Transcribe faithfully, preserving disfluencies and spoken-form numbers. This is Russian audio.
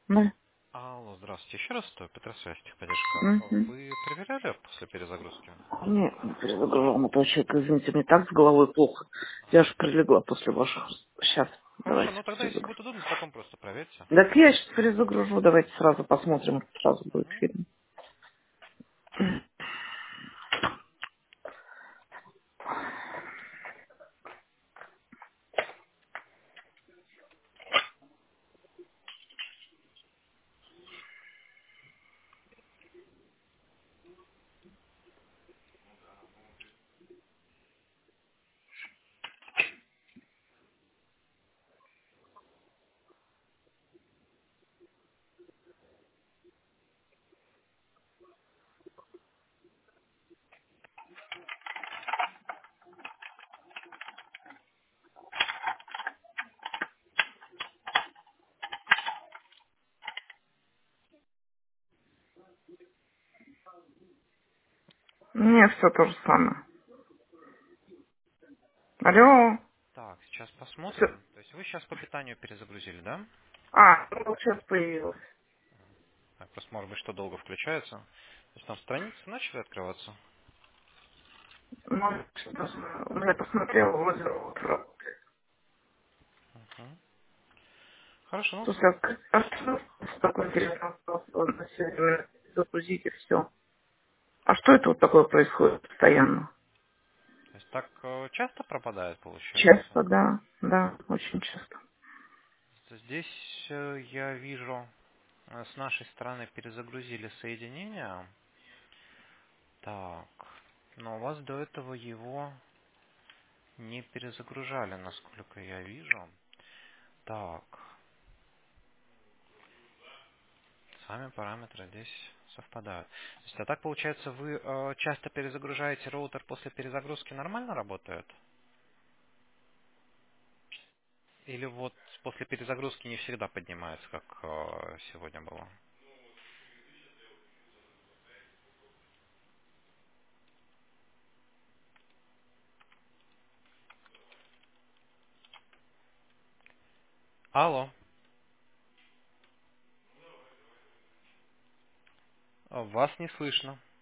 Да. Алло, здравствуйте. Еще раз то Петросвязь, техподдержка. Угу. Вы проверяли после перезагрузки? Нет, не перезагружал мотоцикл, извините, мне так с головой плохо. Я же прилегла после ваших... Сейчас, Хорошо, давайте ну тогда, если будет перезагружу. удобно, потом просто проверьте. Так я сейчас перезагружу, давайте сразу посмотрим, сразу будет Мгм. фильм. Нет, все то же самое. Алло. Так, сейчас Всё. посмотрим. То есть вы сейчас по питанию перезагрузили, да? А, ну вот сейчас появилось. Так, просто, может быть, что долго включается. То есть там страницы начали открываться? Ну, я посмотрела, вроде вот работает. Мгм. Хорошо, ну, Слушай, а а что такое интересно на сегодня загрузить и все? А что это вот такое происходит постоянно? то есть так э, часто пропадает, получается? Часто, да, да, очень часто. Здесь э, я вижу, э, с нашей стороны перезагрузили соединение. Так, но у вас до этого его не перезагружали, насколько я вижу. Так, сами параметры здесь совпадают. То есть, а так получается, вы э, часто перезагружаете роутер после перезагрузки, нормально работает? Или вот после перезагрузки не всегда поднимается, как э, сегодня было? Алло, э, вас не слышно.